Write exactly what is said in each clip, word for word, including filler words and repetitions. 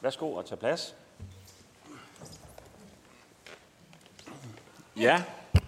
Værsgo at tage plads. Ja,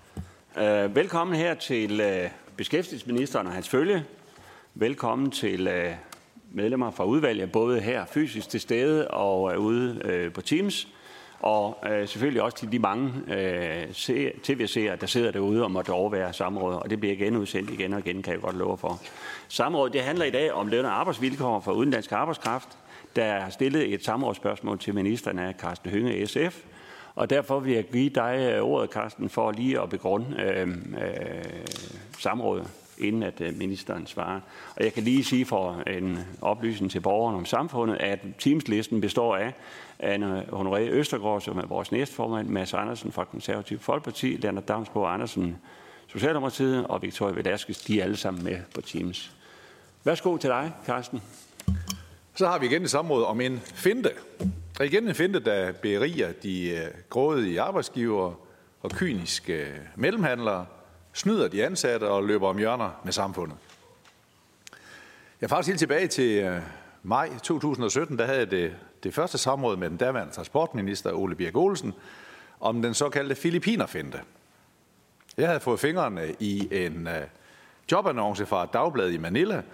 øh, velkommen her til øh, beskæftigelsesministeren og hans følge. Velkommen til øh, medlemmer fra udvalget, både her fysisk til stede og øh, ude øh, på Teams. Og øh, selvfølgelig også til de mange øh, tv-seere, der sidder derude og måtte overvære samrådet. Og det bliver genudsendt igen og igen, kan jeg godt love for. Samrådet, det handler i dag om løn- og arbejdsvilkår for udenlandsk arbejdskraft. Der er stillet et samrådsspørgsmål til ministeren af Karsten Hønge, S F. Og derfor vil jeg give dig ordet, Karsten, for lige at begrunde øh, øh, samrådet, inden at øh, ministeren svarer. Og jeg kan lige sige for en oplysning til borgerne om samfundet, at teamslisten består af Anne Honoré Østergaard, som er vores næstformand, Mads Andersen fra Konservativ Folkeparti, Lennart Damsgaard Andersen, Socialdemokratiet og Victoria Velasquez, de er alle sammen med på Teams. Værsgo til dig, Karsten. Så har vi igen et samråd om en finte. Og igen en finte, der beriger de grådige arbejdsgivere og kyniske mellemhandlere, snyder de ansatte og løber om hjørner med samfundet. Jeg er faktisk helt tilbage til maj to tusind og sytten, der havde jeg det, det første samråd med den daværende transportminister Ole Birk Olesen om den såkaldte Filippinerfinte. Jeg havde fået fingrene i en jobannonce fra et dagblad i Manila,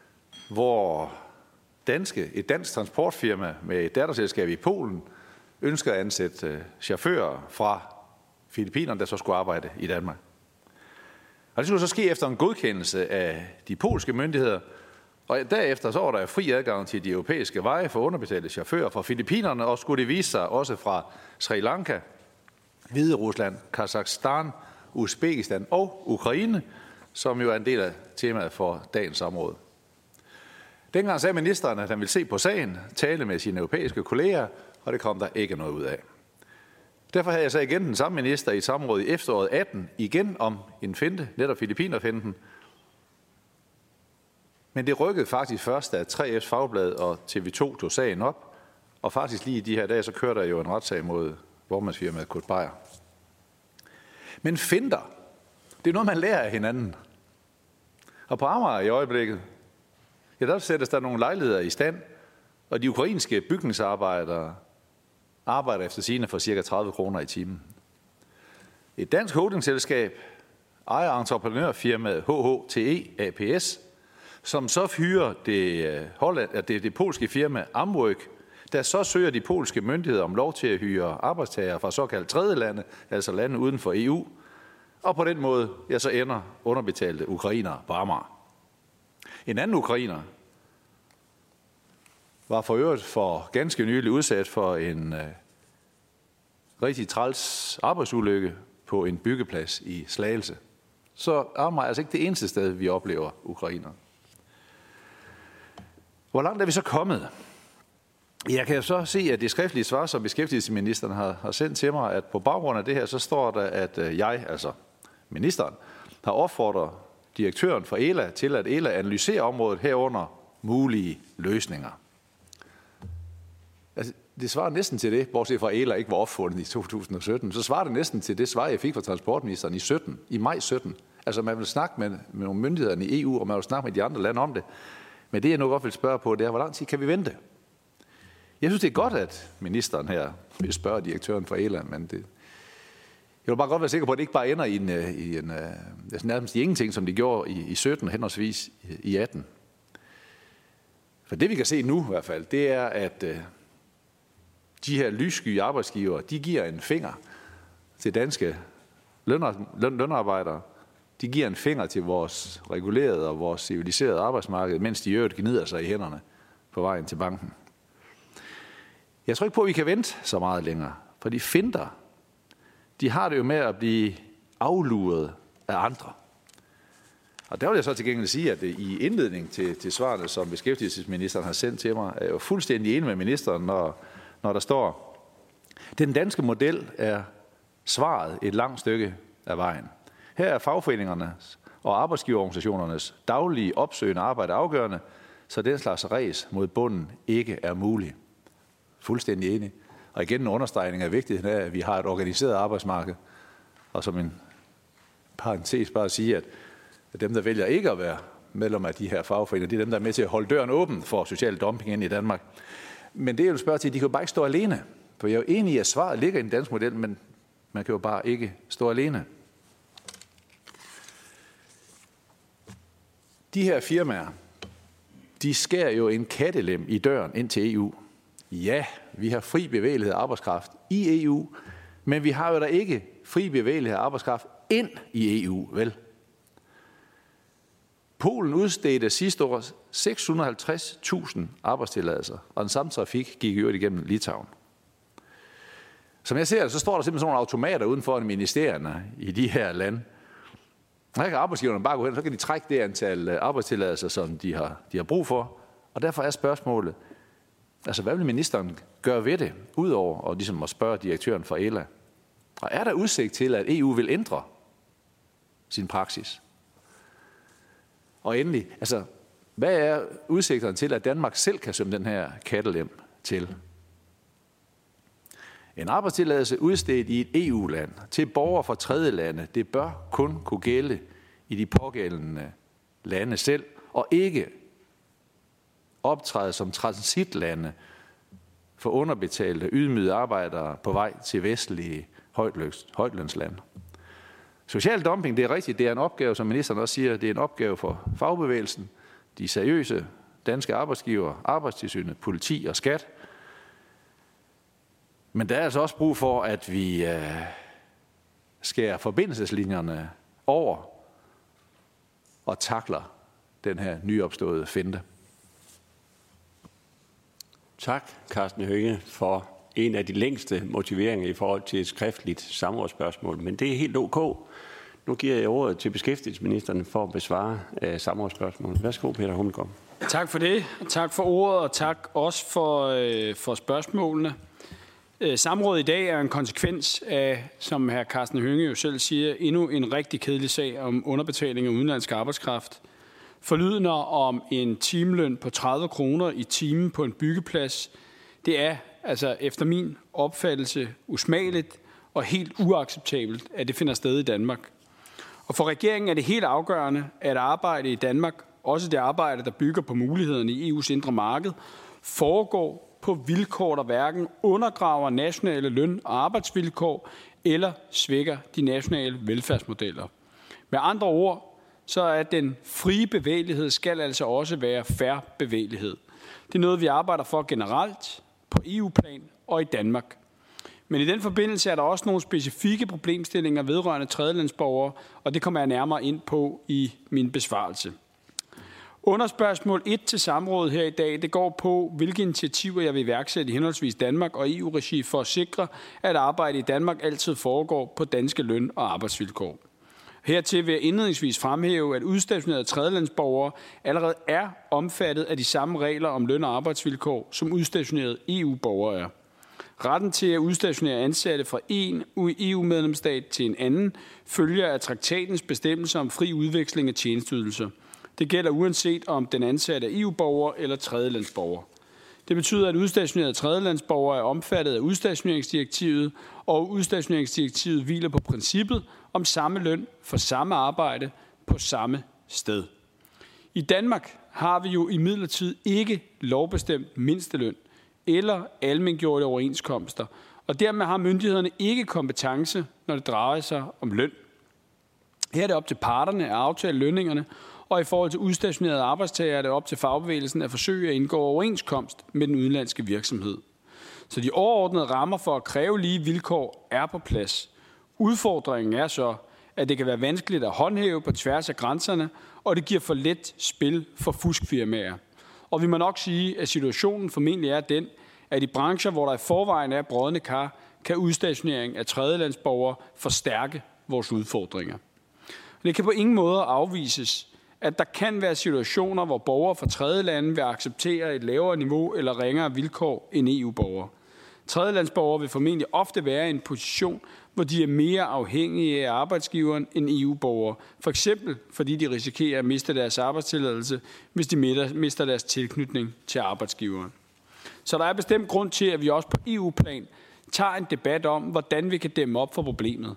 hvor danske, et dansk transportfirma med et datterselskab i Polen ønsker at ansætte chauffører fra Filippinerne, der så skulle arbejde i Danmark. Og det skulle så ske efter en godkendelse af de polske myndigheder, og derefter så var der fri adgang til de europæiske veje for underbetalte chauffører fra Filippinerne, og skulle det vise sig også fra Sri Lanka, Hviderusland, Kazakhstan, Uzbekistan og Ukraine, som jo er en del af temaet for dagens samråd. Dengang sagde ministeren, at han ville se på sagen, tale med sine europæiske kolleger, og det kom der ikke noget ud af. Derfor havde jeg så igen den samme minister i et samråd i efteråret atten, igen om en finte, netop Filippinerfinten. Men det rykkede faktisk først, da tre F's Fagblad og T V to tog sagen op, og faktisk lige i de her dage, så kører der jo en retssag mod vognmandsfirmaet Kurt Beier. Men finter, det er noget, man lærer af hinanden. Og på Amager i øjeblikket, ja, der sættes der nogle lejligheder i stand, og de ukrainske bygningsarbejdere arbejder efter sigende for ca. tredive kroner i timen. Et dansk holdingselskab ejer entreprenørfirmaet H H T E A P S, som så hyrer det, Holland, det, det polske firma Amwork, der så søger de polske myndigheder om lov til at hyre arbejdstagere fra såkaldt tredje lande, altså lande uden for E U, og på den måde ja, så ender underbetalte ukrainere på Amager. En anden ukrainer var for øvrigt for ganske nylig udsat for en øh, rigtig træls arbejdsulykke på en byggeplads i Slagelse. Så Amager er altså ikke det eneste sted, vi oplever ukrainer. Hvor langt er vi så kommet? Jeg kan jo så se, at det skriftlige svar, som beskæftigelsesministeren har, har sendt til mig, at på baggrund af det her, så står der, at jeg, altså ministeren, har opfordret direktøren for E L A til, at E L A analyserer området herunder mulige løsninger. Altså, det svarer næsten til det, bortset fra at E L A ikke var opfundet i to tusind og sytten. Så svarer det næsten til det svar, jeg fik fra transportministeren i, sytten, i maj sytten. Altså, man vil snakke med, med nogle myndighederne i E U, og man vil snakke med de andre lande om det. Men det, jeg nu godt vil spørge på, det er, hvor lang tid kan vi vente? Jeg synes, det er godt, at ministeren her vil spørge direktøren for E L A, men det... Jeg vil bare godt være sikker på, at det ikke bare ender i en, i en altså nærmest i ingenting, som de gjorde i, i sytten, henholdsvis i atten. For det, vi kan se nu i hvert fald, det er, at uh, de her lyssky arbejdsgivere, de giver en finger til danske løn, løn, lønarbejdere. De giver en finger til vores regulerede og vores civiliserede arbejdsmarked, mens de i øvrigt gnider sig i hænderne på vejen til banken. Jeg tror ikke på, at vi kan vente så meget længere, for de finter, de har det jo med at blive afluret af andre. Og der vil jeg så til gengæld sige, at i indledning til, til svarene, som beskæftigelsesministeren har sendt til mig, er jeg jo fuldstændig enig med ministeren, når, når der står, den danske model er svaret et langt stykke af vejen. Her er fagforeningernes og arbejdsgiverorganisationernes daglige opsøgende arbejde afgørende, så den slags ræs mod bunden ikke er mulig. Fuldstændig enig. Og igen en understregning af vigtigheden af, at vi har et organiseret arbejdsmarked. Og som en parentes bare at sige, at dem, der vælger ikke at være medlem af de her fagforeninger, det er dem, der er med til at holde døren åben for social dumping ind i Danmark. Men det, jeg vil spørge til, de kan jo bare ikke stå alene. For jeg er jo enig i, at svaret ligger i den danske model, men man kan jo bare ikke stå alene. De her firmaer, de skærer jo en kattelem i døren ind til E U. Ja, vi har fri bevægelighed af arbejdskraft i E U, men vi har jo da ikke fri bevægelighed af arbejdskraft ind i E U, vel? Polen udstedte sidste år seks hundrede og halvtreds tusind arbejdstilladelser, og den samme trafik gik i øvrigt igennem Litauen. Som jeg ser det, så står der simpelthen sådan nogle automater uden for ministerierne i de her lande. Der kan arbejdsgiverne bare gå hen, så kan de trække det antal arbejdstilladelser, som de har, de har brug for. Og derfor er spørgsmålet, altså hvad vil ministeren gøre ved det, udover og ligesom at spørge direktøren for E L A? Og er der udsigt til, at E U vil ændre sin praksis? Og endelig, altså, hvad er udsigterne til, at Danmark selv kan sømme den her kattelem til? En arbejdstilladelse udstedt i et E U-land til borgere fra tredje lande, det bør kun kunne gælde i de pågældende lande selv, og ikke optræde som transitlande for underbetalte, ydmygede arbejdere på vej til vestlige højtlønslande. Social dumping, det er rigtigt, det er en opgave, som ministeren også siger, det er en opgave for fagbevægelsen, de seriøse danske arbejdsgivere, Arbejdstilsynet, politi og skat. Men der er altså også brug for, at vi øh, skærer forbindelseslinjerne over og takler den her nyopståede finte. Tak, Karsten Hønge, for en af de længste motiveringer i forhold til et skriftligt samrådsspørgsmål. Men det er helt ok. Nu giver jeg ordet til beskæftigelsesministeren for at besvare øh, samrådsspørgsmålet. Værsgo, Peter Hummelgaard. Tak for det. Tak for ordet, og tak også for, øh, for spørgsmålene. Samrådet i dag er en konsekvens af, som hr. Karsten Hønge jo selv siger, endnu en rigtig kedelig sag om underbetaling af udenlandsk arbejdskraft. Forlydender om en timeløn på tredive kroner i timen på en byggeplads, det er altså efter min opfattelse usmageligt og helt uacceptabelt, at det finder sted i Danmark. Og for regeringen er det helt afgørende, at arbejde i Danmark, også det arbejde, der bygger på mulighederne i E U's indre marked, foregår på vilkår, der hverken undergraver nationale løn- og arbejdsvilkår eller svækker de nationale velfærdsmodeller. Med andre ord, så er den frie bevægelighed skal altså også være fair bevægelighed. Det er noget, vi arbejder for generelt på E U-plan og i Danmark. Men i den forbindelse er der også nogle specifikke problemstillinger vedrørende tredjelandsborgere, og det kommer jeg nærmere ind på i min besvarelse. Under spørgsmål et til samrådet her i dag, det går på, hvilke initiativer jeg vil iværksætte i henholdsvis Danmark og E U-regi for at sikre, at arbejde i Danmark altid foregår på danske løn- og arbejdsvilkår. Hertil vil jeg indledningsvis fremhæve, at udstationerede tredjelandsborgere allerede er omfattet af de samme regler om løn- og arbejdsvilkår, som udstationerede E U-borgere er. Retten til at udstationere ansatte fra en E U-medlemsstat til en anden følger af traktatens bestemmelser om fri udveksling af tjenesteydelser. Det gælder uanset om den ansatte er E U-borger eller tredjelandsborger. Det betyder, at udstationerede tredjelandsborgere er omfattet af udstationeringsdirektivet, og udstationeringsdirektivet hviler på princippet om samme løn for samme arbejde på samme sted. I Danmark har vi jo imidlertid ikke lovbestemt mindsteløn eller almengjorte overenskomster, og dermed har myndighederne ikke kompetence, når det drejer sig om løn. Her er det op til parterne at aftale lønningerne, og i forhold til udstationerede arbejdstagere er det op til fagbevægelsen at forsøge at indgå overenskomst med den udenlandske virksomhed. Så de overordnede rammer for at kræve lige vilkår er på plads. Udfordringen er så, at det kan være vanskeligt at håndhæve på tværs af grænserne, og det giver for let spil for fuskfirmaer. Og vi må nok sige, at situationen formentlig er den, at i brancher, hvor der i forvejen er brodne kar, kan udstationering af tredjelandsborgere forstærke vores udfordringer. Det kan på ingen måde afvises, at der kan være situationer, hvor borgere fra tredjelande vil acceptere et lavere niveau eller ringere vilkår end E U-borgere. Tredjelandsborgere vil formentlig ofte være i en position, hvor de er mere afhængige af arbejdsgiveren end E U-borgere. For eksempel fordi de risikerer at miste deres arbejdstilladelse, hvis de mister deres tilknytning til arbejdsgiveren. Så der er bestemt grund til, at vi også på E U-plan tager en debat om, hvordan vi kan dæmme op for problemet.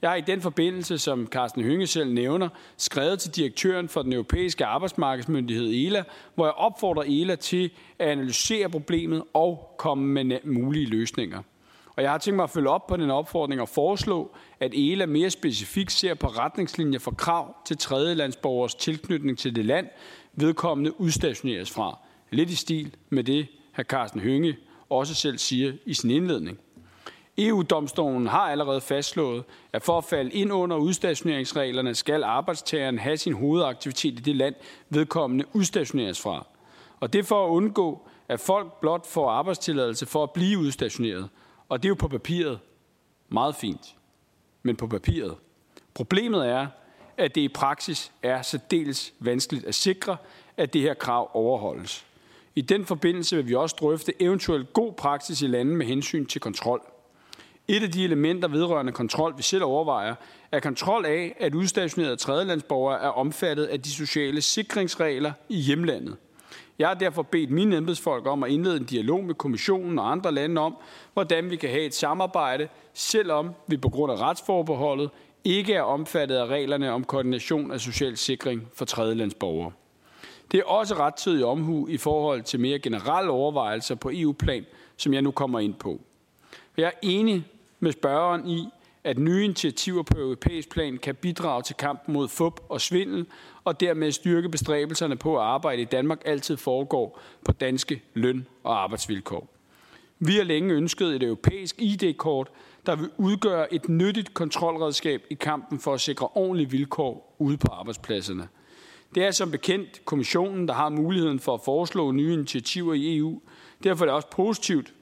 Jeg har i den forbindelse, som Karsten Hønge selv nævner, skrevet til direktøren for den europæiske arbejdsmarkedsmyndighed E L A, hvor jeg opfordrer E L A til at analysere problemet og komme med mulige løsninger. Og jeg har tænkt mig at følge op på den opfordring og foreslå, at E L A mere specifikt ser på retningslinjer for krav til tredjelandsborgers tilknytning til det land, vedkommende udstationeres fra. Lidt i stil med det, hr. Karsten Hønge også selv siger i sin indledning. E U-domstolen har allerede fastslået, at for at falde ind under udstationeringsreglerne skal arbejdstageren have sin hovedaktivitet i det land, vedkommende udstationeres fra. Og det er for at undgå, at folk blot får arbejdstilladelse for at blive udstationeret. Og det er jo på papiret meget fint, men på papiret. Problemet er, at det i praksis er særdeles vanskeligt at sikre, at det her krav overholdes. I den forbindelse vil vi også drøfte eventuelt god praksis i landet med hensyn til kontrol. Et af de elementer vedrørende kontrol, vi selv overvejer, er kontrol af, at udstationerede tredjelandsborgere er omfattet af de sociale sikringsregler i hjemlandet. Jeg har derfor bedt mine embedsfolk om at indlede en dialog med kommissionen og andre lande om, hvordan vi kan have et samarbejde, selvom vi på grund af retsforbeholdet ikke er omfattet af reglerne om koordination af social sikring for tredjelandsborgere. Det er også rettidig omhu i forhold til mere generelle overvejelser på E U-plan, som jeg nu kommer ind på. Jeg er enig med spørgeren i, at nye initiativer på europæisk plan kan bidrage til kampen mod fup og svindel, og dermed styrke bestræbelserne på at arbejde i Danmark altid foregår på danske løn- og arbejdsvilkår. Vi har længe ønsket et europæisk I D-kort, der vil udgøre et nyttigt kontrolredskab i kampen for at sikre ordentlige vilkår ude på arbejdspladserne. Det er som bekendt kommissionen, der har muligheden for at foreslå nye initiativer i E U. Derfor er det også positivt,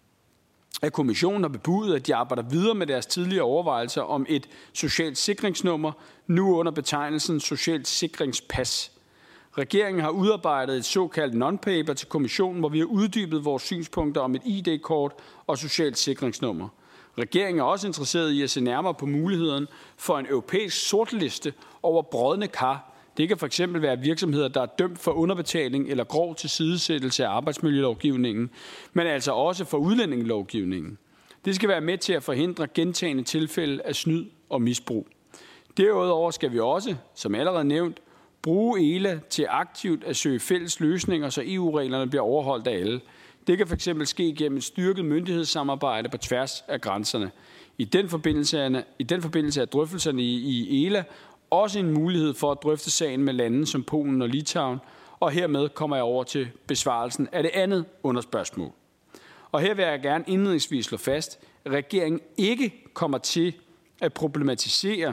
at kommissionen har bebudet, at de arbejder videre med deres tidligere overvejelser om et socialt sikringsnummer, nu under betegnelsen socialt sikringspas. Regeringen har udarbejdet et såkaldt non-paper til kommissionen, hvor vi har uddybet vores synspunkter om et I D-kort og socialt sikringsnummer. Regeringen er også interesseret i at se nærmere på muligheden for en europæisk sortliste over brodne kar. Det kan fx være virksomheder, der er dømt for underbetaling eller grov tilsidesættelse af arbejdsmiljølovgivningen, men altså også for udlændingelovgivningen. Det skal være med til at forhindre gentagne tilfælde af snyd og misbrug. Derudover skal vi også, som allerede nævnt, bruge E L A til aktivt at søge fælles løsninger, så E U-reglerne bliver overholdt af alle. Det kan fx ske gennem et styrket myndighedssamarbejde på tværs af grænserne. I den forbindelse, i den forbindelse er drøftelserne i, i E L A også en mulighed for at drøfte sagen med lande som Polen og Litauen, og hermed kommer jeg over til besvarelsen af det andet underspørgsmål. Og her vil jeg gerne indledningsvis slå fast, at regeringen ikke kommer til at problematisere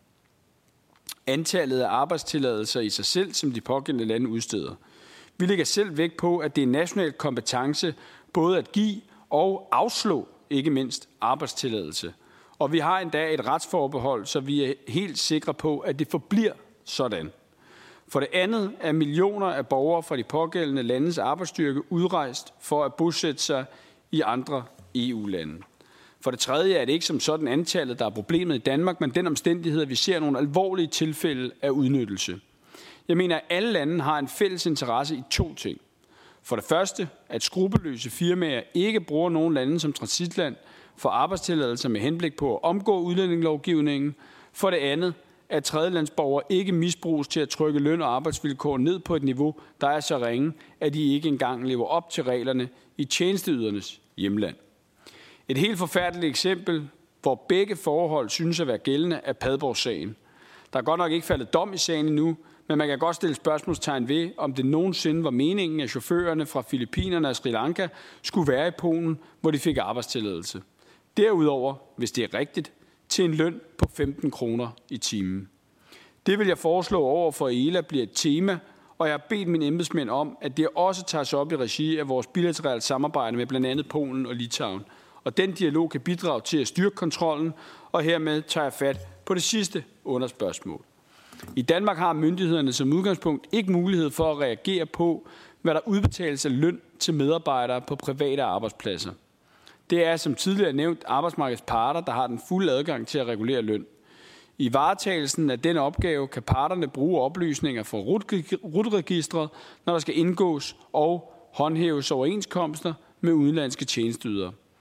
antallet af arbejdstilladelser i sig selv, som de pågældende lande udsteder. Vi lægger selv vægt på, at det er national kompetence både at give og afslå, ikke mindst arbejdstilladelse. Og vi har endda et retsforbehold, så vi er helt sikre på, at det forbliver sådan. For det andet er millioner af borgere fra de pågældende landes arbejdsstyrke udrejst for at bosætte sig i andre E U-lande. For det tredje er det ikke som sådan antallet, der er problemet i Danmark, men den omstændighed, at vi ser nogle alvorlige tilfælde af udnyttelse. Jeg mener, at alle lande har en fælles interesse i to ting. For det første, at skrupelløse firmaer ikke bruger nogen lande som transitland for arbejdstilladelser med henblik på at omgå udlændingelovgivningen. For det andet, at tredjelandsborgere ikke misbruges til at trykke løn- og arbejdsvilkår ned på et niveau, der er så ringe, at de ikke engang lever op til reglerne i tjenesteydernes hjemland. Et helt forfærdeligt eksempel, hvor begge forhold synes at være gældende, er Padborg-sagen. Der er godt nok ikke faldet dom i sagen endnu, men man kan godt stille spørgsmålstegn ved, om det nogensinde var meningen, at chaufførerne fra Filippinerne og Sri Lanka skulle være i Polen, hvor de fik arbejdstilladelse. Derudover, hvis det er rigtigt, til en løn på femten kroner i timen. Det vil jeg foreslå over for E L A bliver et tema, og jeg har bedt mine embedsmænd om, at det også tages op i regi af vores bilaterale samarbejde med blandt andet Polen og Litauen. Og den dialog kan bidrage til at styrke kontrollen, og hermed tager jeg fat på det sidste underspørgsmål. I Danmark har myndighederne som udgangspunkt ikke mulighed for at reagere på, hvad der udbetales af løn til medarbejdere på private arbejdspladser. Det er som tidligere nævnt arbejdsmarkedets parter, der har den fulde adgang til at regulere løn. I varetagelsen af den opgave kan parterne bruge oplysninger fra R U T-registret, når der skal indgås og håndhæves overenskomster med udenlandske tjenesteydere.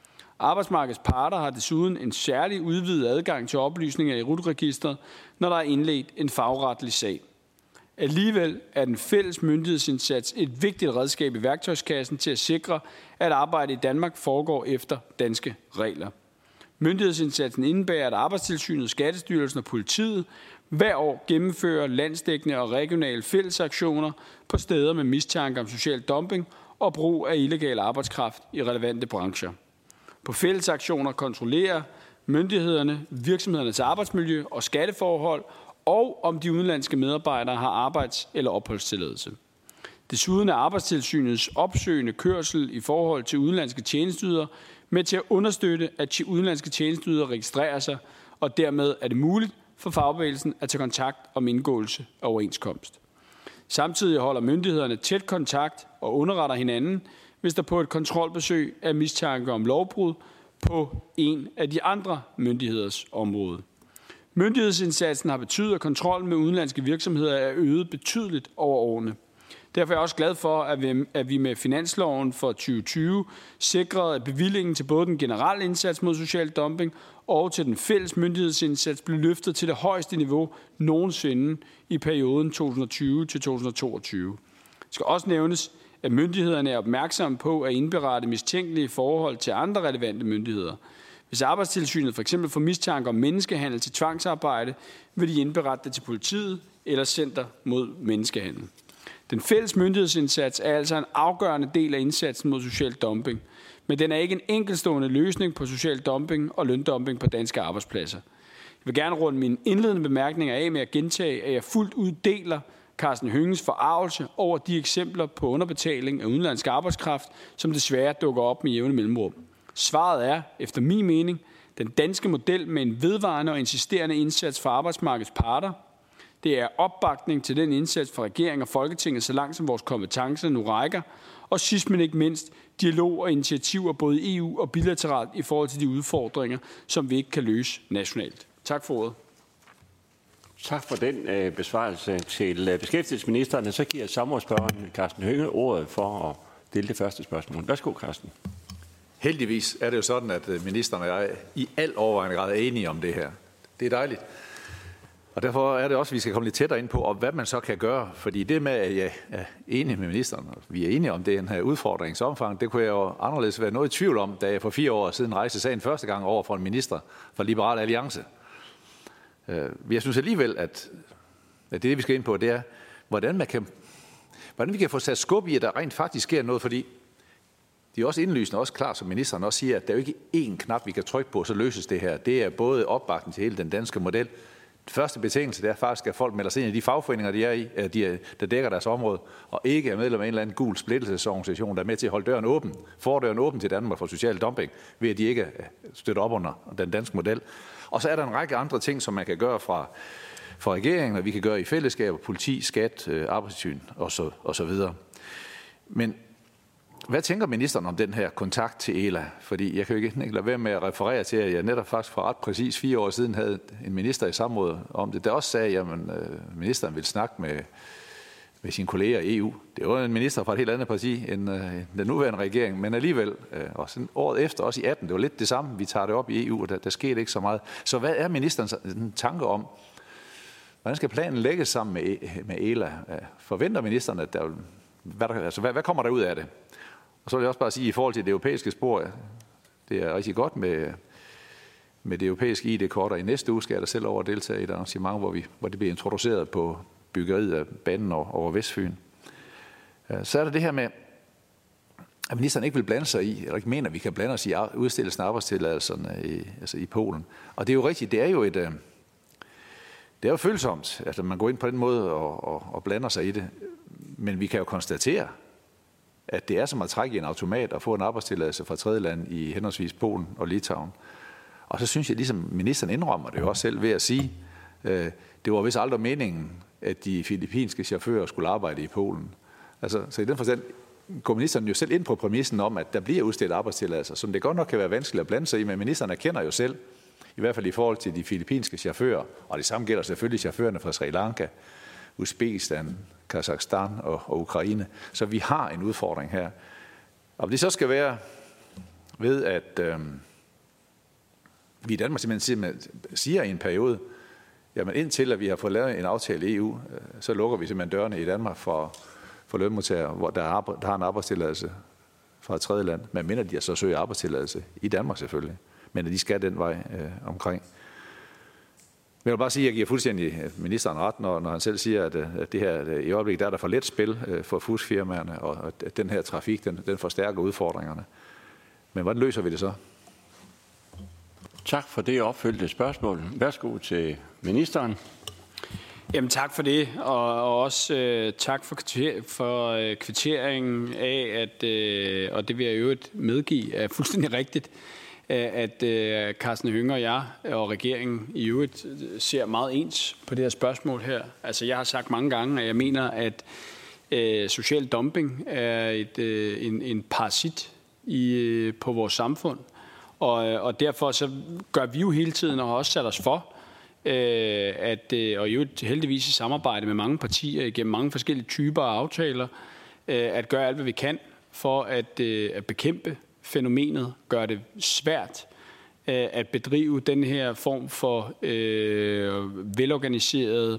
Arbejdsmarkedets parter har desuden en særlig udvidet adgang til oplysninger i R U T-registret, når der er indledt en fagretlig sag. Alligevel er den fælles myndighedsindsats et vigtigt redskab i værktøjskassen til at sikre, at arbejdet i Danmark foregår efter danske regler. Myndighedsindsatsen indebærer, at Arbejdstilsynet, Skattestyrelsen og politiet hver år gennemfører landsdækkende og regionale fællesaktioner på steder med mistanke om social dumping og brug af illegal arbejdskraft i relevante brancher. På fællesaktioner kontrollerer myndighederne virksomhedernes arbejdsmiljø og skatteforhold, og om de udenlandske medarbejdere har arbejds- eller opholdstilladelse. Desuden er Arbejdstilsynets opsøgende kørsel i forhold til udenlandske tjenesteydere med til at understøtte, at udenlandske tjenesteydere registrerer sig, og dermed er det muligt for fagbevægelsen at tage kontakt om indgåelse af overenskomst. Samtidig holder myndighederne tæt kontakt og underretter hinanden, hvis der på et kontrolbesøg er mistanke om lovbrud på en af de andre myndigheders område. Myndighedsindsatsen har betydet, at kontrollen med udenlandske virksomheder er øget betydeligt over årene. Derfor er jeg også glad for, at vi med finansloven for tyve tyve sikrede, at bevillingen til både den generelle indsats mod social dumping og til den fælles myndighedsindsats blev løftet til det højeste niveau nogensinde i perioden to tusind og tyve til to tusind og toogtyve. Det skal også nævnes, at myndighederne er opmærksomme på at indberette mistænkelige forhold til andre relevante myndigheder. Hvis Arbejdstilsynet for eksempel får mistanke om menneskehandel til tvangsarbejde, vil de indberette det til politiet eller Center mod Menneskehandel. Den fælles myndighedsindsats er altså en afgørende del af indsatsen mod social dumping, men den er ikke en enkeltstående løsning på social dumping og løndumping på danske arbejdspladser. Jeg vil gerne runde mine indledende bemærkninger af med at gentage, at jeg fuldt ud deler Karsten Hønges forargelse over de eksempler på underbetaling af udenlandsk arbejdskraft, som desværre dukker op med jævne mellemrum. Svaret er, efter min mening, den danske model med en vedvarende og insisterende indsats for arbejdsmarkedets parter. Det er opbakning til den indsats fra regeringen og Folketinget, så langt som vores kompetencer nu rækker. Og sidst men ikke mindst, dialog og initiativer både i E U og bilateralt i forhold til de udfordringer, som vi ikke kan løse nationalt. Tak for ordet. Tak for den øh, besvarelse til øh, beskæftigelsesministeren. Så giver samrådsspørgeren Karsten Hønge ordet for at stille det første spørgsmål. Værsgo, Karsten. Heldigvis er det jo sådan, at ministeren og jeg i al overvejende grad er enige om det her. Det er dejligt. Og derfor er det også, at vi skal komme lidt tættere ind på, og hvad man så kan gøre. Fordi det med, at jeg er enig med ministeren, og vi er enige om den her udfordringsomfang, det kunne jeg jo anderledes være noget i tvivl om, da jeg for fire år siden rejste sagen første gang over for en minister fra Liberal Alliance. Jeg synes alligevel, at det, vi skal ind på, det er, hvordan, man kan, hvordan vi kan få sat skub i, at der rent faktisk sker noget, fordi det er også indlysende, også klart, som ministeren også siger, at der er jo ikke én knap, vi kan trykke på, så løses det her. Det er både opbakning til hele den danske model. Den første betingelse, det er faktisk, at folk melder sig ind i de fagforeninger, de er i, de er, der dækker deres område, og ikke er medlem af en eller anden gul splittelsesorganisation, der er med til at holde døren åben, fordøren åben til Danmark for social dumping, ved at de ikke støtter op under den danske model. Og så er der en række andre ting, som man kan gøre fra, fra regeringen, og vi kan gøre i fællesskab, politi, skat, arbejdssyn og så, og så videre. Men hvad tænker ministeren om den her kontakt til E L A? Fordi jeg kan jo ikke lade være med at referere til, at jeg netop faktisk for ret præcis fire år siden havde en minister i samråd om det, der også sagde, at ministeren ville snakke med, med sine kolleger i E U. Det var en minister fra et helt andet parti end den nuværende regering, men alligevel, og sådan året efter, også i atten, det var lidt det samme, vi tager det op i E U, og der, der skete ikke så meget. Så hvad er ministerens tanke om, hvordan skal planen lægges sammen med, med E L A? Forventer ministeren, at der vil, hvad, der, altså, hvad, hvad kommer der ud af det? Og så vil jeg også bare sige, at i forhold til det europæiske spor, det er rigtig godt med, med det europæiske I D-kort, og i næste uge skal jeg da selv over deltage i et arrangement, hvor, vi, hvor det bliver introduceret på byggeriet af banen over Vestfyn. Så er der det her med, at ministeren ikke vil blande sig i, eller ikke mener, at vi kan blande os i udstillelsen af arbejdstilladelserne i, altså i Polen. Og det er jo rigtigt, det er jo et... Det er jo følsomt, at man går ind på den måde og, og, og blander sig i det. Men vi kan jo konstatere, at det er som at trække i en automat og få en arbejdstilladelse fra tredjeland i henholdsvis Polen og Litauen. Og så synes jeg, ligesom ministeren indrømmer det jo også selv ved at sige, øh, det var vist aldrig meningen, at de filippinske chauffører skulle arbejde i Polen. Altså, så i den forstand går ministeren jo selv ind på præmissen om, at der bliver udstedt arbejdstilladelser, som det godt nok kan være vanskeligt at blande sig i, men ministeren erkender jo selv, i hvert fald i forhold til de filippinske chauffører, og det samme gælder selvfølgelig chaufførerne fra Sri Lanka, Uzbekistan, Kazakhstan og, og Ukraine. Så vi har en udfordring her. Og det så skal være ved, at, øh, vi i Danmark simpelthen siger i en periode, jamen indtil at vi har fået lavet en aftale i E U, så lukker vi simpelthen dørene i Danmark for, for lønmodtagere, hvor der, er, der har en arbejdstilladelse fra et tredje land, men mindre de så søger arbejdstilladelse i Danmark selvfølgelig, men at de skal den vej øh, omkring. Men jeg vil bare sige, at jeg giver fuldstændig ministeren ret, når, når han selv siger, at, at det her i øjeblikket der er der for let spil øh, for fuskfirmaerne, og at den her trafik, den, den forstærker udfordringerne. Men hvordan løser vi det så? Tak for det opfølgende spørgsmål. Værsgo til ministeren. Jamen tak for det, og også øh, tak for, for øh, kvitteringen af, at, øh, og det vil jeg jo medgive, er fuldstændig rigtigt, at øh, Karsten Hønge og jeg og regeringen i øvrigt ser meget ens på det her spørgsmål her. Altså jeg har sagt mange gange, at jeg mener, at øh, social dumping er et, øh, en, en parasit i, øh, på vores samfund, og, og derfor så gør vi jo hele tiden og har også sat os for, Øh, at, øh, og jo heldigvis i samarbejde med mange partier igennem mange forskellige typer af aftaler, øh, at gøre alt, hvad vi kan for at, øh, at bekæmpe fænomenet, gøre det svært øh, at bedrive den her form for øh, velorganiseret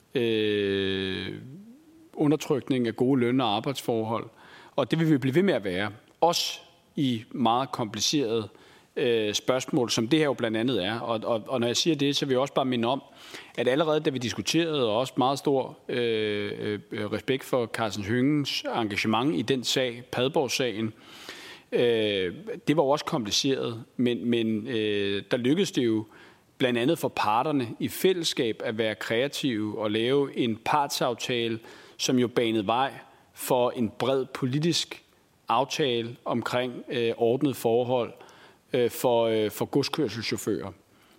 øh, undertrykning af gode løn- og arbejdsforhold. Og det vil vi blive ved med at være, også i meget komplicerede spørgsmål, som det her jo blandt andet er. Og, og, og når jeg siger det, så vil jeg også bare minde om, at allerede da vi diskuterede, og også meget stor øh, øh, respekt for Karsten Hønges engagement i den sag, Padborg-sagen, øh, det var jo også kompliceret, men, men øh, der lykkedes det jo blandt andet for parterne i fællesskab at være kreative og lave en partsaftale, som jo banede vej for en bred politisk aftale omkring øh, ordnede forhold for, for godskørselschauffører.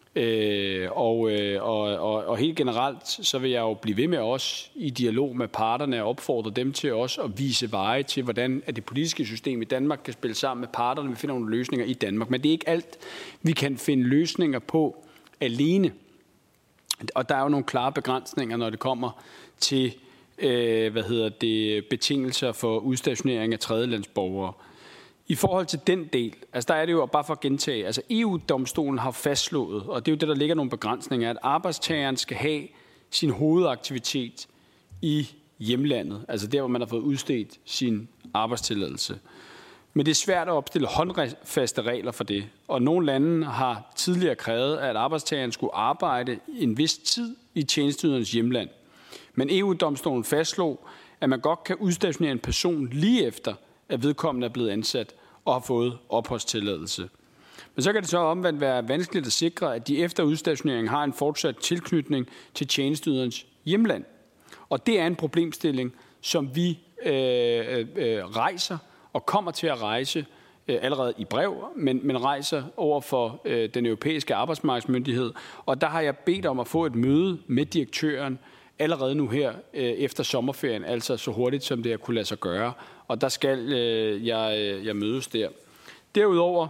Øh, og, og, og, og helt generelt, så vil jeg jo blive ved med os i dialog med parterne og opfordre dem til også at vise veje til, hvordan at det politiske system i Danmark kan spille sammen med parterne. Vi finder nogle løsninger i Danmark, men det er ikke alt, vi kan finde løsninger på alene. Og der er jo nogle klare begrænsninger, når det kommer til øh, hvad hedder det, betingelser for udstationering af tredjelandsborgere. I forhold til den del, altså der er det jo bare for at gentage, altså E U-domstolen har fastslået, og det er jo det, der ligger nogle begrænsninger, at arbejdstageren skal have sin hovedaktivitet i hjemlandet, altså der, hvor man har fået udstedt sin arbejdstilladelse. Men det er svært at opstille håndfaste regler for det, og nogle lande har tidligere krævet, at arbejdstageren skulle arbejde en vis tid i tjenesteyderens hjemland. Men E U-domstolen fastslog, at man godt kan udstationere en person lige efter, at vedkommende er blevet ansat og har fået opholdstilladelse. Men så kan det så omvendt være vanskeligt at sikre, at de efter udstationering har en fortsat tilknytning til tjenesteyderens hjemland. Og det er en problemstilling, som vi øh, øh, rejser og kommer til at rejse øh, allerede i brev, men, men rejser over for øh, den europæiske arbejdsmarkedsmyndighed. Og der har jeg bedt om at få et møde med direktøren allerede nu her øh, efter sommerferien, altså så hurtigt som det har kunne lade sig gøre. Og der skal øh, jeg, jeg mødes der. Derudover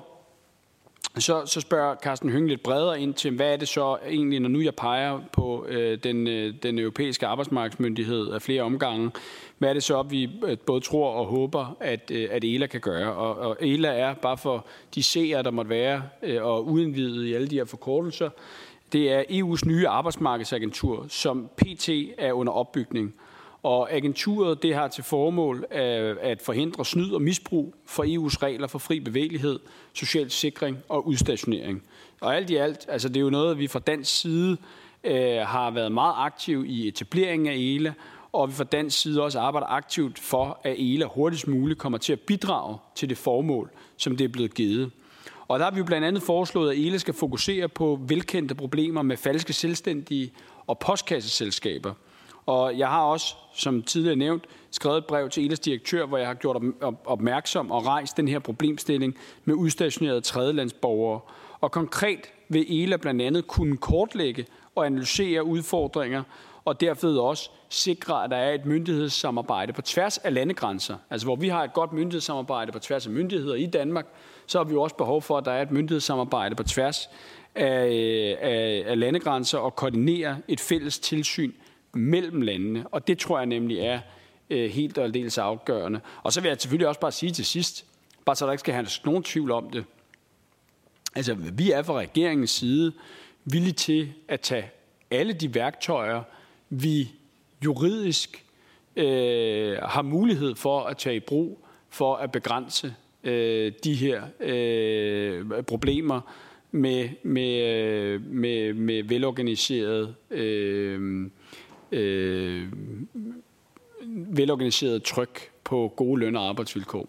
så, så spørger Karsten Hønge lidt bredere ind til, hvad er det så egentlig, når nu jeg peger på øh, den, øh, den europæiske arbejdsmarkedsmyndighed af flere omgange, hvad er det så, vi både tror og håber, at, øh, at E L A kan gøre? Og, og E L A er, bare for de seere, der måtte være, øh, og uindvidet i alle de her forkortelser, det er E U's nye arbejdsmarkedsagentur, som pt. Er under opbygning. Og agenturet det har til formål at forhindre snyd og misbrug for E U's regler for fri bevægelighed, social sikring og udstationering. Og alt i alt, altså det er jo noget, vi fra dansk side øh, har været meget aktiv i etableringen af E L A, og vi fra dansk side også arbejder aktivt for, at E L A hurtigst muligt kommer til at bidrage til det formål, som det er blevet givet. Og der har vi jo blandt andet foreslået, at E L A skal fokusere på velkendte problemer med falske selvstændige og postkasseselskaber. Og jeg har også, som tidligere nævnt, skrevet et brev til E L A's direktør, hvor jeg har gjort opmærksom og rejst den her problemstilling med udstationerede tredjelandsborgere. Og konkret vil E L A blandt andet kunne kortlægge og analysere udfordringer, og derved også sikre, at der er et myndighedssamarbejde på tværs af landegrænser. Altså hvor vi har et godt myndighedssamarbejde på tværs af myndigheder i Danmark, så har vi også behov for, at der er et myndighedssamarbejde på tværs af, af, af landegrænser og koordinere et fælles tilsyn mellem landene. Og det tror jeg nemlig er øh, helt og aldeles afgørende. Og så vil jeg selvfølgelig også bare sige til sidst, bare så der ikke skal have nogen tvivl om det, Altså, vi er fra regeringens side villige til at tage alle de værktøjer, vi juridisk øh, har mulighed for at tage i brug for at begrænse øh, de her øh, problemer med, med, med, med velorganiseret, øh, øh, velorganiseret tryk på gode løn- og arbejdsvilkår.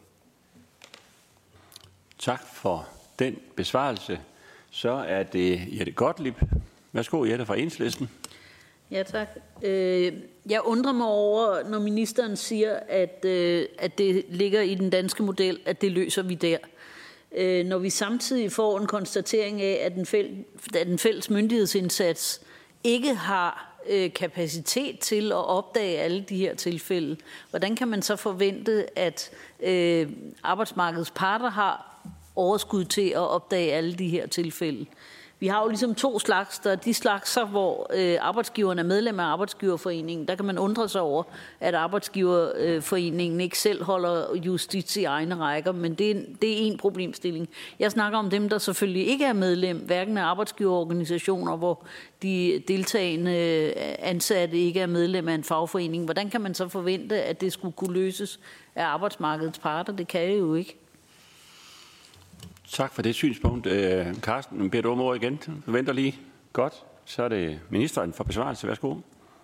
Tak for den besvarelse. Så er det Jette Gottlieb. Værsgo, Jette fra Enhedslisten. Ja, tak. Jeg undrer mig over, når ministeren siger, at, at det ligger i den danske model, at det løser vi der. Når vi samtidig får en konstatering af, at den fælles, at den fælles myndighedsindsats ikke har kapacitet til at opdage alle de her tilfælde, hvordan kan man så forvente, at arbejdsmarkedets parter har overskud til at opdage alle de her tilfælde? Vi har jo ligesom to slags. Der er de slags, hvor øh, arbejdsgiveren er medlem af Arbejdsgiverforeningen. Der kan man undre sig over, at Arbejdsgiverforeningen ikke selv holder justits i egne rækker, men det er, det er en problemstilling. Jeg snakker om dem, der selvfølgelig ikke er medlem, hverken af arbejdsgiverorganisationer, hvor de deltagende ansatte ikke er medlem af en fagforening. Hvordan kan man så forvente, at det skulle kunne løses af arbejdsmarkedets parter? Det kan det jo ikke. Tak for det synspunkt. Carsten, beder du om ord igen? Du venter lige. Godt. Så er det ministeren for besvarelse. Værsgo.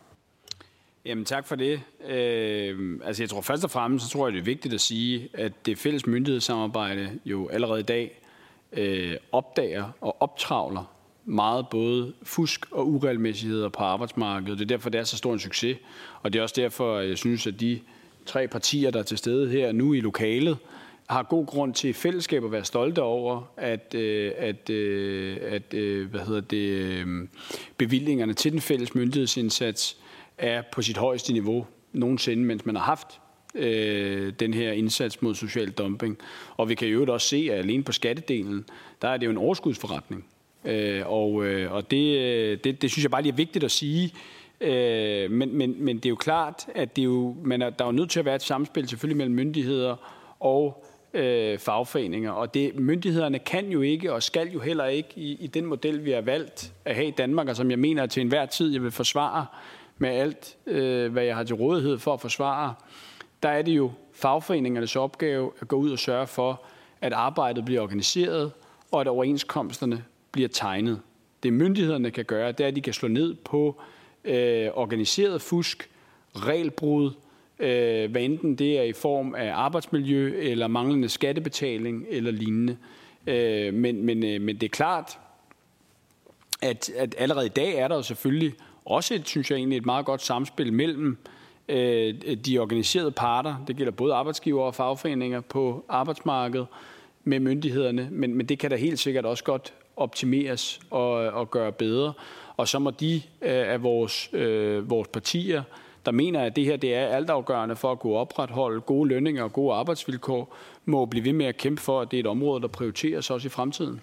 Jamen tak for det. Øh, altså jeg tror først og fremmest, så tror jeg, det er vigtigt at sige, at det fælles myndighedssamarbejde jo allerede i dag øh, opdager og optravler meget både fusk og uregelmæssigheder på arbejdsmarkedet. Det er derfor, det er så stor en succes. Og det er også derfor, jeg synes, at de tre partier, der er til stede her nu i lokalet, har god grund til i fællesskab at være stolte over, at, at, at hvad hedder det, bevillingerne til den fælles myndighedsindsats er på sit højeste niveau nogensinde, mens man har haft øh, den her indsats mod social dumping. Og vi kan jo også se, at alene på skattedelen, der er det jo en overskudsforretning. Øh, og og det, det, det synes jeg bare lige er vigtigt at sige. Øh, men, men, men det er jo klart, at det er jo, man er, der er jo nødt til at være et samspil selvfølgelig mellem myndigheder og Øh, fagforeninger, og det, myndighederne kan jo ikke og skal jo heller ikke i, i den model, vi har valgt at have i Danmark, og som jeg mener til enhver tid, jeg vil forsvare med alt, øh, hvad jeg har til rådighed for at forsvare, der er det jo fagforeningernes opgave at gå ud og sørge for, at arbejdet bliver organiseret, og at overenskomsterne bliver tegnet. Det myndighederne kan gøre, det er, at de kan slå ned på øh, organiseret fusk, regelbrud, hvad enten det er i form af arbejdsmiljø eller manglende skattebetaling eller lignende. Men, men, men det er klart, at, at allerede i dag er der jo selvfølgelig også et, synes jeg egentlig, et meget godt samspil mellem de organiserede parter, det gælder både arbejdsgiver og fagforeninger på arbejdsmarkedet, med myndighederne, men, men det kan da helt sikkert også godt optimeres og, og gøre bedre. Og så må de af vores, øh, vores partier, der mener, at det her det er altafgørende for at kunne opretholde gode lønninger og gode arbejdsvilkår, må blive ved med at kæmpe for, at det er et område, der prioriteres også i fremtiden.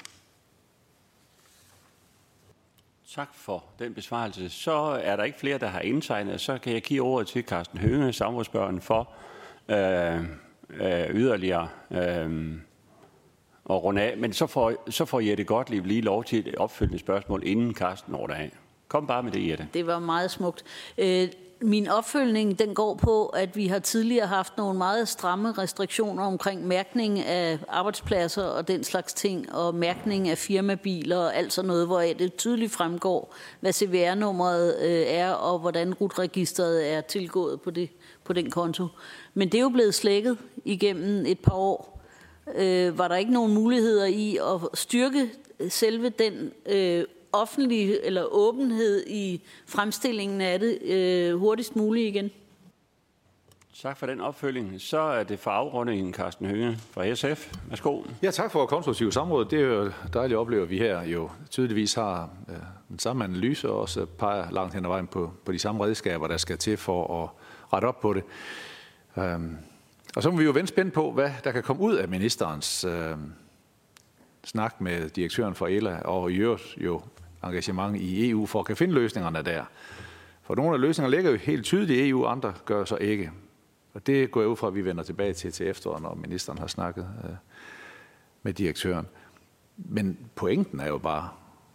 Tak for den besvarelse. Så er der ikke flere, der har indtegnet. Så kan jeg give ordet til Karsten Hønge, samrådsspørgeren, for øh, øh, yderligere øh, at runde af. Men så får, så får Jette Gottlieb lige lov til et opfølgende spørgsmål, inden Karsten når af. Kom bare med det, Jette. Det var meget smukt. Øh, Min opfølgning den går på, at vi har tidligere haft nogle meget stramme restriktioner omkring mærkning af arbejdspladser og den slags ting, og mærkning af firmabiler og alt sådan noget, hvor det tydeligt fremgår, hvad C V R-nummeret er, og hvordan rutregisteret er tilgået på, det, på den konto. Men det er jo blevet slækket igennem et par år. Øh, var der ikke nogen muligheder i at styrke selve den øh, offentlig eller åbenhed i fremstillingen af det øh, hurtigst muligt igen? Tak for den opfølging. Så er det for afrundingen Karsten Hønge fra S F. Værsgo. Ja, tak for konstruktivt samråd. Det er jo dejligt at opleve, at vi her jo tydeligvis har øh, den samme analyse og også peger langt hen ad vejen på, på de samme redskaber, der skal til for at rette op på det. Um, og så må vi jo vente spændt på, hvad der kan komme ud af ministerens øh, snak med direktøren for E L A og i øvrigt jo engagement i E U for at kan finde løsningerne der. For nogle af løsningerne ligger jo helt tydeligt i E U, andre gør så ikke. Og det går jeg ud fra, at vi vender tilbage til til efteråret, når ministeren har snakket øh, med direktøren. Men pointen er jo bare,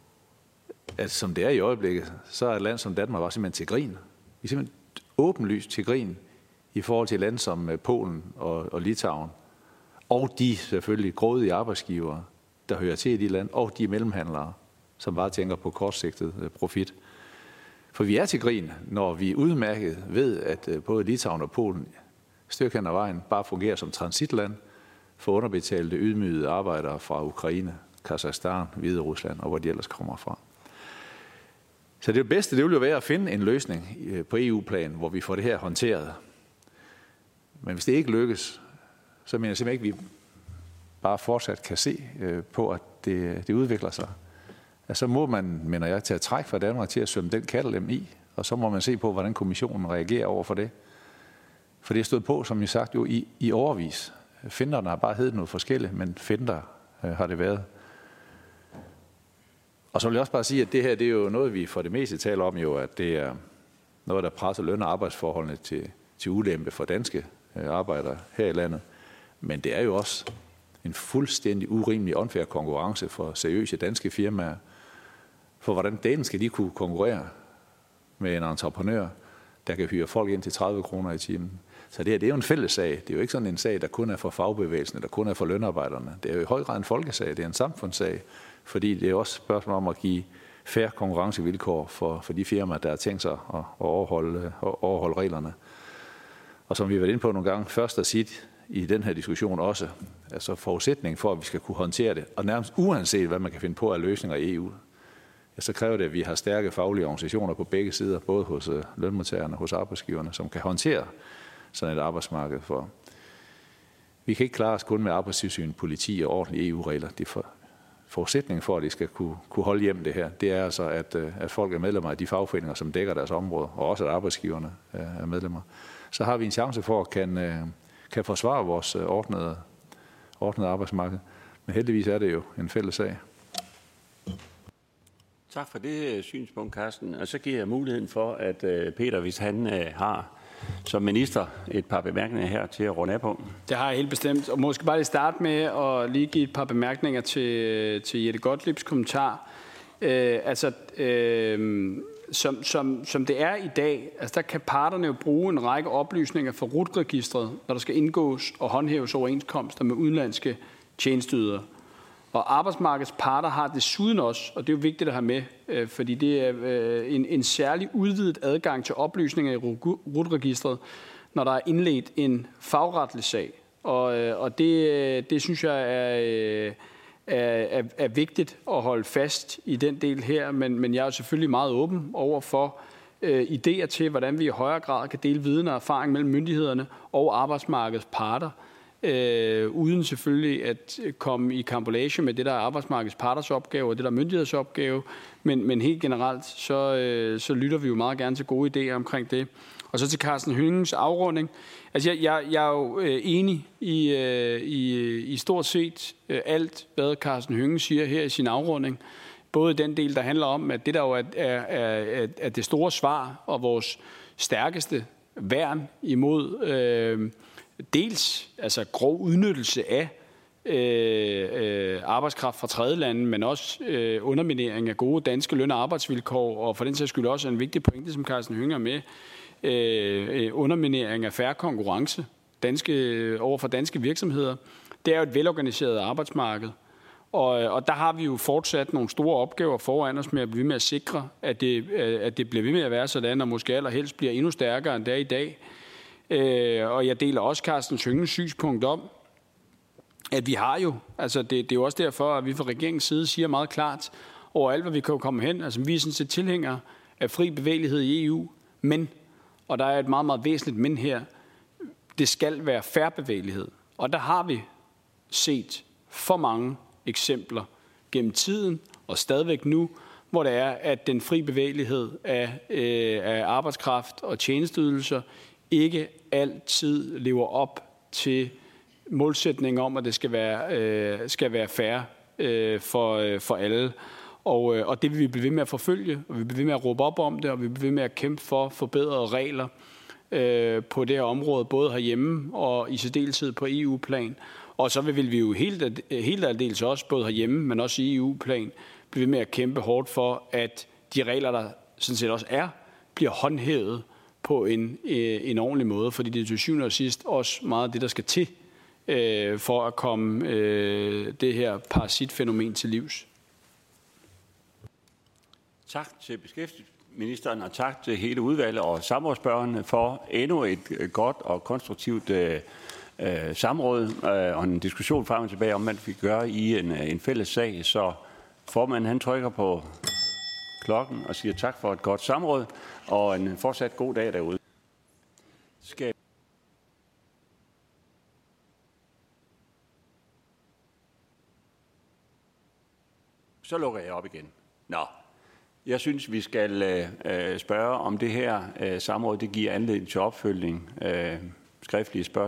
at som det er i øjeblikket, så er et land som Danmark bare simpelthen til grin. Vi er simpelthen åbenlyst til grin i forhold til lande som Polen og, og Litauen. Og de selvfølgelig grådige arbejdsgivere, der hører til i de lande, og de mellemhandlere, som bare tænker på kortsigtet profit. For vi er til grin, når vi udmærket ved, at både Litauen og Polen stykke hen ad vejen bare fungerer som transitland for underbetalte, ydmygede arbejdere fra Ukraine, Kazakhstan, Hvide Rusland og hvor de ellers kommer fra. Så det bedste, det vil jo være at finde en løsning på E U-plan, hvor vi får det her håndteret. Men hvis det ikke lykkes, så mener jeg simpelthen ikke, at vi bare fortsat kan se på, at det, det udvikler sig. Ja, så må man, mener jeg, tage træk fra Danmark til at svømme den kattelem i, og så må man se på, hvordan kommissionen reagerer over for det. For det er stået på, som jeg sagt, jo i, i overvis. Finderne har bare heddet noget forskelligt, men finder øh, har det været. Og så vil jeg også bare sige, at det her det er jo noget, vi for det meste taler om, jo, at det er noget, der presser løn- og arbejdsforholdene til, til ulempe for danske øh, arbejdere her i landet. Men det er jo også en fuldstændig urimelig unfair konkurrence for seriøse danske firmaer. For hvordan delen skal de kunne konkurrere med en entreprenør, der kan hyre folk ind til tredive kroner i timen. Så det her, det er jo en fælles sag. Det er jo ikke sådan en sag, der kun er for fagbevægelsen, eller kun er for lønarbejderne. Det er jo i høj grad en folkesag, det er en samfundssag, fordi det er også et spørgsmål om at give fair konkurrencevilkår for, for de firmaer, der har tænkt sig at, at, overholde, at overholde reglerne. Og som vi har været inde på nogle gange, først og sidst i den her diskussion også, altså forudsætning for, at vi skal kunne håndtere det, og nærmest uanset, hvad man kan finde på af løsninger i E U, ja, så kræver det, at vi har stærke faglige organisationer på begge sider, både hos uh, lønmodtagerne og hos arbejdsgiverne, som kan håndtere sådan et arbejdsmarked. For vi kan ikke klare os kun med arbejdstilsyn, politi og ordentlige E U-regler. Det for, forudsætningen for, at de skal kunne, kunne holde hjem det her, det er altså, at, uh, at folk er medlemmer af de fagforeninger, som dækker deres område, og også at arbejdsgiverne uh, er medlemmer. Så har vi en chance for at kan, uh, kan forsvare vores uh, ordnede, ordnede arbejdsmarked. Men heldigvis er det jo en fælles sag. Tak for det synspunkt, Carsten. Og så giver jeg muligheden for, at Peter, hvis han har som minister et par bemærkninger her til at runde af på. Det har jeg helt bestemt. Og måske bare lige starte med at lige give et par bemærkninger til, til Jette Gottliebs kommentar. Øh, altså, øh, som, som, som det er i dag, altså der kan parterne jo bruge en række oplysninger fra R U T-registret, når der skal indgås og håndhæves overenskomster med udenlandske tjenesteydere. Og arbejdsmarkedets parter har desuden også, og det er jo vigtigt at have med, øh, fordi det er øh, en, en særlig udvidet adgang til oplysninger i R U T-registret, når der er indledt en fagretlig sag. Og, øh, og det, det synes jeg er, øh, er, er vigtigt at holde fast i den del her, men, men jeg er selvfølgelig meget åben over for øh, idéer til, hvordan vi i højere grad kan dele viden og erfaring mellem myndighederne og arbejdsmarkedets parter. Øh, uden selvfølgelig at komme i karambolage med det, der er arbejdsmarkedets parters opgave og det, der er myndigheders opgave. Men, men helt generelt, så, øh, så lytter vi jo meget gerne til gode idéer omkring det. Og så til Karsten Hønges afrunding. Altså, jeg, jeg, jeg er jo øh, enig i, øh, i, i stort set øh, alt, hvad Karsten Hønge siger her i sin afrunding. Både den del, der handler om, at det der jo er, er, er, er det store svar og vores stærkeste værn imod øh, dels altså grov udnyttelse af øh, øh, arbejdskraft fra tredjelande, men også øh, underminering af gode danske løn- og arbejdsvilkår, og for den sags skyld også en vigtig pointe, som Carsten Hønge er med, øh, underminering af fair konkurrence danske, over for danske virksomheder. Det er jo et velorganiseret arbejdsmarked, og, og der har vi jo fortsat nogle store opgaver foran os med at blive med at sikre, at det, at det bliver ved med at være sådan, og måske allerhelst bliver endnu stærkere end det er i dag. Øh, og jeg deler også Carsten Hønges synspunkt om, at vi har jo, altså det, det er jo også derfor, at vi fra regeringens side siger meget klart overalt, hvad vi kan komme hen. Altså vi er sådan set tilhængere af fri bevægelighed i E U, men, og der er et meget, meget væsentligt men her, det skal være fair bevægelighed. Og der har vi set for mange eksempler gennem tiden og stadigvæk nu, hvor det er, at den fri bevægelighed af, øh, af arbejdskraft og tjenesteydelser ikke altid lever op til målsætningen om, at det skal være, øh, skal være fair øh, for, øh, for alle. Og, øh, og det vil vi blive ved med at forfølge, og vi vil blive ved med at råbe op om det, og vi vil blive ved med at kæmpe for forbedrede regler øh, på det her område, både herhjemme og i særdeleshed på E U-plan. Og så vil vi jo helt, helt aldeles også, både herhjemme, men også i E U-plan, blive ved med at kæmpe hårdt for, at de regler, der sådan set også er, bliver håndhævet på en, en ordentlig måde. Fordi det er til syvende og sidst også meget af det, der skal til, øh, for at komme øh, det her parasitfænomen til livs. Tak til beskæftigelsesministeren, og tak til hele udvalget og samrådsspørgerne for endnu et godt og konstruktivt øh, øh, samråd øh, og en diskussion frem og tilbage om, hvad vi kan gøre i en, en fælles sag. Så formanden han trykker på klokken og siger tak for et godt samråd, og en fortsat god dag derude. Skal Så lukker jeg op igen. Nå. Jeg synes, vi skal øh, spørge om det her øh, samråd. Det giver anledning til opfølgning, øh, skriftlige spørgsmål.